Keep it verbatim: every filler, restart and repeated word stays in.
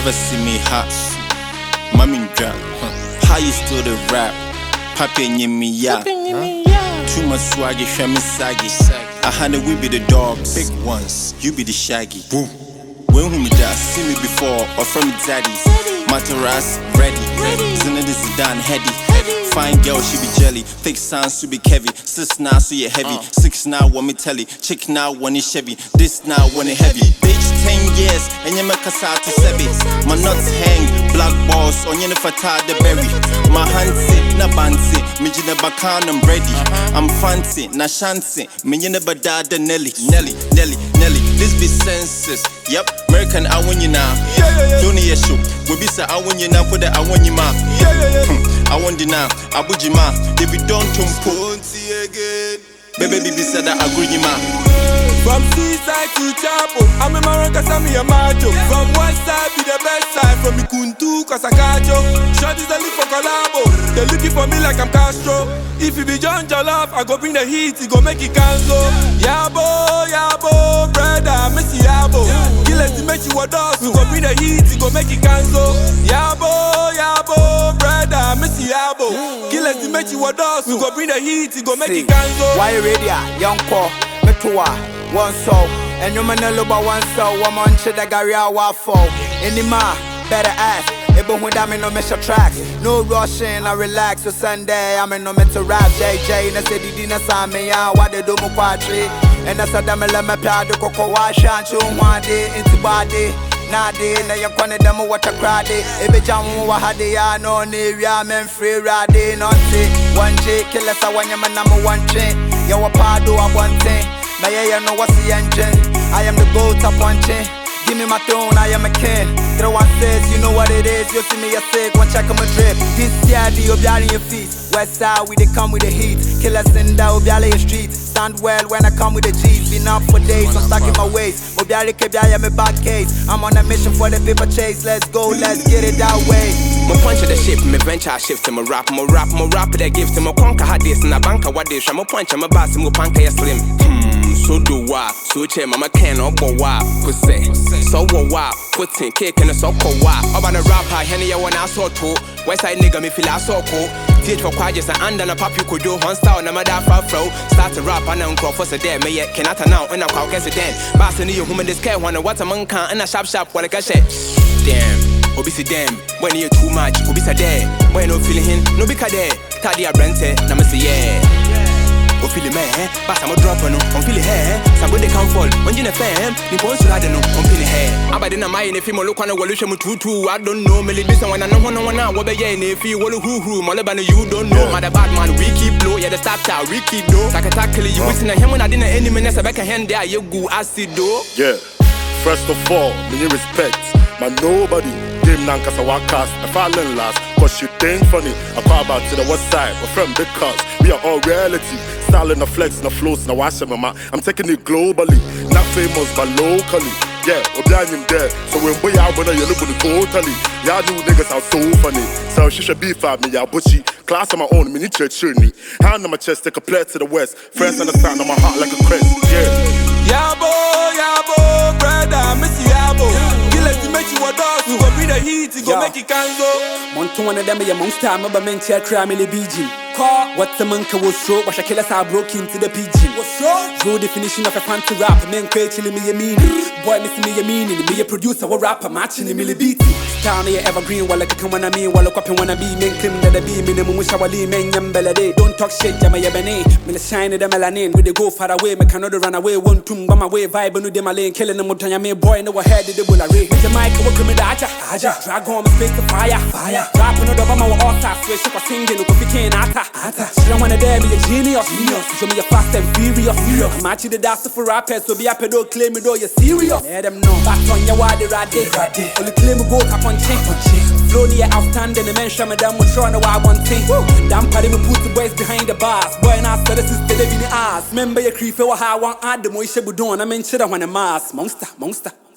Privacy me hot. Mommy drop. How you still the rap? Papi and me ya. Too much swaggy, shami saggy. I had we be the dogs, big ones. You be the shaggy. Boom. When who me da see me before or from me daddy. Mataras ready. Zinna this is done heady. Fine girl, she be jelly. Thick sounds to be heavy. Sis now, so you heavy. Uh. Six now, want me telly. Chick now, want it Chevy. This now, want it heavy. Bitch, ten years, and you make us out to sebi. My nuts hang, black balls, on you fata the berry. My hands sit, na bansi. Me jina bakan, I'm ready. I'm fancy, na shanty. Me you never die the Nelly. Nelly, Nelly, Nelly. This be senses. Yep, American, I want you now. Don't need a show. We be say, I want you now, put that I want you ma. I want you now. Abujima, if you don't tumpo, again. Baby, baby said that I agree, ma. From seaside to Chapo, I'm a Maracas, I'm a macho. From one side be the best side, from Mikuntu, Kasakajo. Shorties they look for collabo, they looking for me like I'm Castro. If you be John Jollof, I go bring the heat, he go make it cancel. Yabo, yabo, brother, Messi yabo. Killers to make you a dust, we go bring the heat, he go make it cancel. Yabo, yabo, brother, Messi yabo. Killers to make you a dust, we go bring the heat, he go make it cancel. Why radio, young Paul, Metua, one soul, and you man about one soul, one man shit that Gary our fall. Any ma, better ask. Even when I'm in no measure tracks, no rushing, I relax. So Sunday, I'm in no mental rap. J J, and I said, Dina Sami, what they do, Muquatri. And I said, I'm a lemon pad, the cocoa, wash, and you one day into body. Nadi, na ya kwane demo what a crowdy. Ebe jamu wa hadi ya no ni ya men free radi nonti. One J, kill us a one ya man number one chain. Ya wa pado a one thing. Na ya ya no what's the engine. I am the goat up one chain. Give me my throne, I am a king. Throw one says, you know what it is. You see me a sick, one check on my drip. This year, the obiali in your feet. West side, we they come with the heat. Killers in the obiali in street. Stand well when I come with the G's. Been up for days, I'm stuck in my ways. Obiali kebiali, I'm a bad case. I'm on a mission for the paper chase. Let's go, let's get it that way. My punch of the ship, my venture shift to my rap, my rap, my rap that gives to my conquer had this and a banker what this. I'm a punch, I'm a bass, I'm a punker, slim. Hmm, so do what? So check my can or go what? Pussy. So what? Putting cake in a so cold what? About a rapper, Henny, when I saw two. West side nigga, me feel I so cool. Teach for quiet and and a pop you could do one style, no matter far flow. Start to rap and uncle for a day, may yet cannot now and I call guess it then. Bass in you, woman, this care one, what a man can and a sharp sharp, what I can say. Damn. Obisi dem, when you too much, Obisa there. When no feeling him, no bika there. Tadia Brente, Namasi yeah. O feeling me, but I'm a drop on, I'm feeling hair. Somebody can fall, when you fam, you want to ride no, I'm feeling hair. I didn't mind if you look on a evolution with two, I don't know, Millie Bisson, when I know one on one now, what be if you want to who who, Molabana, you don't know. My bad man, we keep low, yeah, the start out, we keep low. Like a tackle, you listen to him when I didn't any minutes, I back a hand there, you go, I see do. Yeah, first of all, me respect, my nobody. Game now cause I walk cast, I fall in last. Cause you think funny, I call back to the west side. We're from big cars, we are all reality. Style in the flex, in the flows, in the wash, mama. I'm taking it globally, not famous but locally. Yeah, we're behind him there. So when we are when you look at it totally. Y'all new niggas are so funny. So she should be for me, y'all butchy. Class on my own, mini church journey. Hand on my chest, take a plate to the west. Friends understand on my heart like a crest. Yeah. Yabo, yabo, brother, Messi yabo. Killers to make you a dust, you go bring the heat, you go make it cancel. Monto one of them a monster, I'm a man chair cramily beijing. Call what the monk was so, but killers are broken to the pigeon. What's wrong? Draw definition of a fancy rap, men creating me a meaning. Boy, missing me a meaning, me a producer, or rapper, matching a milli beat. Town me evergreen, while I come on a me, while I up and wanna be, men claim that I be minimum wish I will leave men yambella day. Don't talk shit, Jamaya Bene, me the shine of the melanin, we they go far away, me cannot run away, one tomb, my way, vibe, and do my lane, killing them with me boy, no head, the bull array. With the mic, I work with me, Aja, Aja, drag home, space to fire, fire, rapping over my altar, switch up a singing, no coffee can ata, ata. She don't wanna dare me a genius, genius, show me a fast and furious, furious. I'm actually the dance for rappers, so be a pedo, claim me though you're serious. Let them know, back on your wadi rade, only claim me go up on chain, on chain. Flow near outstanding, the mention me damn was trying to why one thing. Damn party me put the boys behind the bars, boy and I said this is the living ass. Remember your creep, or how I want add the moisture, but don't, I mean shit, I want a mass, monster, monster.